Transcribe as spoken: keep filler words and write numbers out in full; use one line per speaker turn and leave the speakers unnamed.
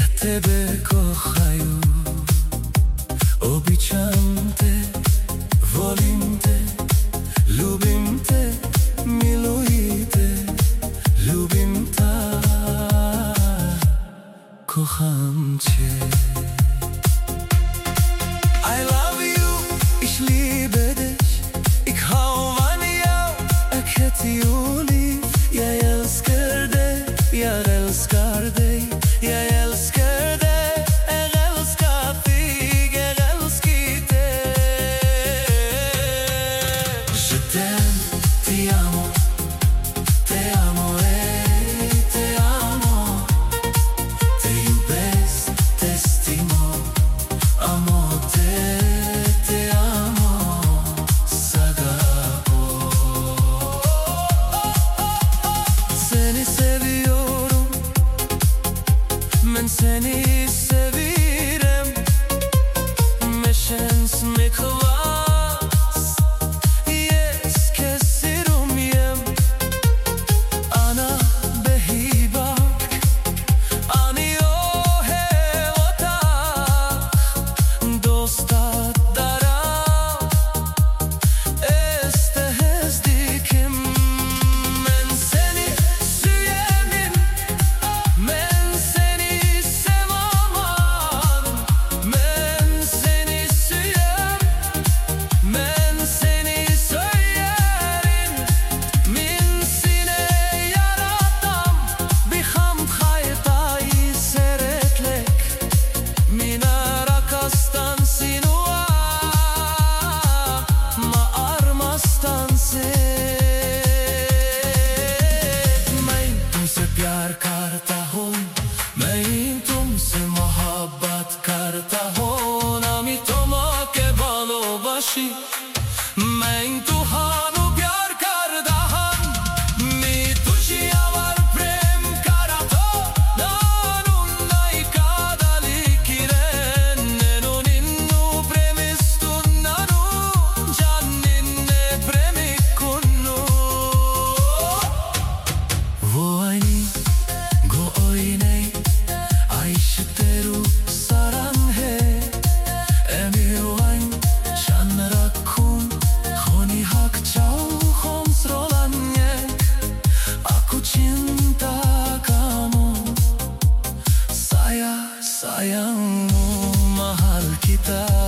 Тебе кохаю, обичам те, волім те, любим те, милуй те, любим та, кохам cię. I love you, ich liebe dich, ik hou van jou, ik het jou lief. Jeg elsker deg, jeg elsker deg, jeg elsker deg, jeg elsker deg, jeg elsker deg. Je t'aime, ti amo, te amo, eh, te amo. Te ljubes, te stimo, amo te, te amo, sagako. Seni seviyorum, men seni sevirem. Meşens mi kvass, yes kesirum yem. Ana behibak, ani o hevatak. Dosta dara, este hezdikim. Men seni süyenim, men seni sevaman. Men seni süyer, men seni söylerim. Min sine yaratam, bir hamd haytayı seyretlek. Mina rakastan sinua, ma armastan se. मैं तुमसे प्यार करता हूँ, मैं तुमसे मोहब्बत करता हूँ. আমি তোমাকে ভালোবাসি, मैं तुहानु प्यार करता हूँ. मी तुझी आवर प्रेम करतो, नानुnnai kadalikiren. నేను నిన్ను ప్రేమిస్తున్నాను, జాన్ నిన్నే ప్రేమికున్ను. वो आई go oynay, Ayşe teru sarang he. Emi oyn shan rakun, honi hak chau khonsrolanye. Aku cinta kamu, saya sayangmu mahal kita.